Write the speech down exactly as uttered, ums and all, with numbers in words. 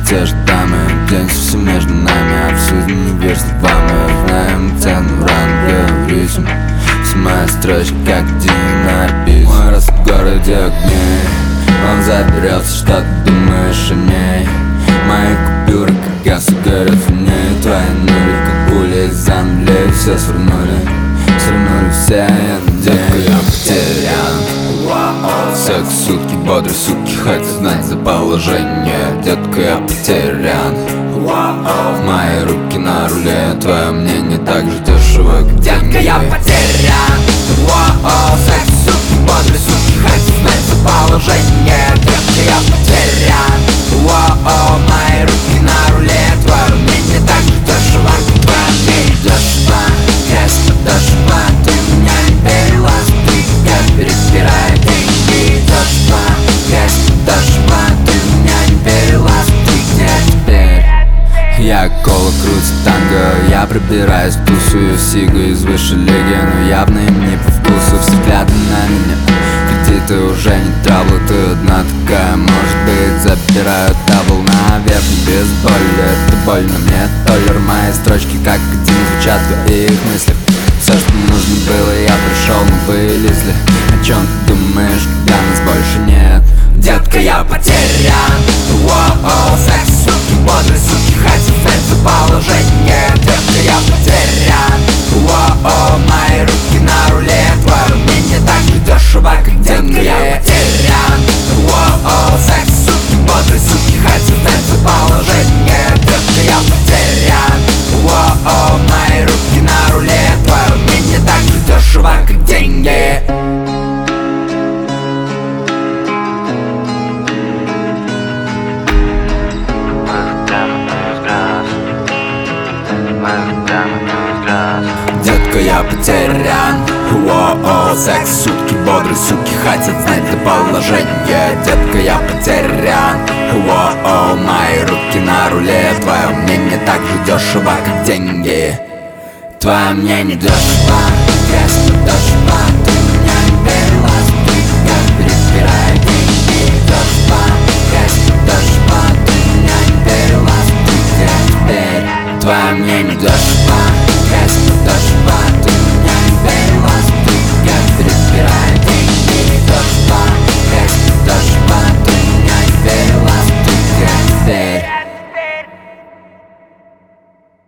те же дамы. День совсем между нами, а в жизни не верь словами. Знаем цену ран, говоришь им. Все мои строчки как динопись. Мой раз в городе огней, он заберется, что ты думаешь о ней. Мои купюры как газ горят в ней. Твои нули как пули из-за нулей. Все свернули, свернули все, я надеюсь, я потерян. Секс, сутки, бодрые суки, хотят знать за положение. Детка, я потерян. Мои руки на руле, твое мнение так же дешево, как Детка, деньги. я потерян. Секс, сутки, бодрые суки, хотят знать за положение. Детка, я потерян. Мои руки на руле, твое мнение так же дешево, как деньги. Дешево, грязь подошва, ты меня не перела, ты как перебирай деньги. Дешево, грязь подошва, ты меня не перела, ты где теперь? Я кола крутит танго, я пробираюсь в тусую сигу из высшей лиги, но явно им не по вкусу взгляды на меня. Кредиты уже не траблы, ты одна такая, может быть, забирают дабл наверх без боли. Это больно, мне толлер, мои строчки как один звучат в твоих мыслях. Все, что нужно было, я пришел, мы вылезли. О чем ты думаешь, когда нас больше нет? Детка, я потерян. Воу, секс, суки, бодрые суки, хотят знать за положение. Детка, я потерян. Воу, мои руки на руле, твое мнение так же дешево, как деньги. Я потерян. Воу, секс, суки, бодрые суки, хотят знать за положение. Детка, я потерян. Воу, мои руки на руле, твое мнение так же дешево, как деньги. Детка, я потерян. Воу, секс, сутки, бодрые суки, хотят знать за положение. Детка, я потерян. Воу, мои руки на руле, твое мнение так же дешево, как деньги. Твое мнение дешево, грязь подошва, ты меня не перела, ты как перебирай деньги. Дешево, грязь подошва, ты меня не перела, ты где теперь? Твое мнение дешево, грязь подошва,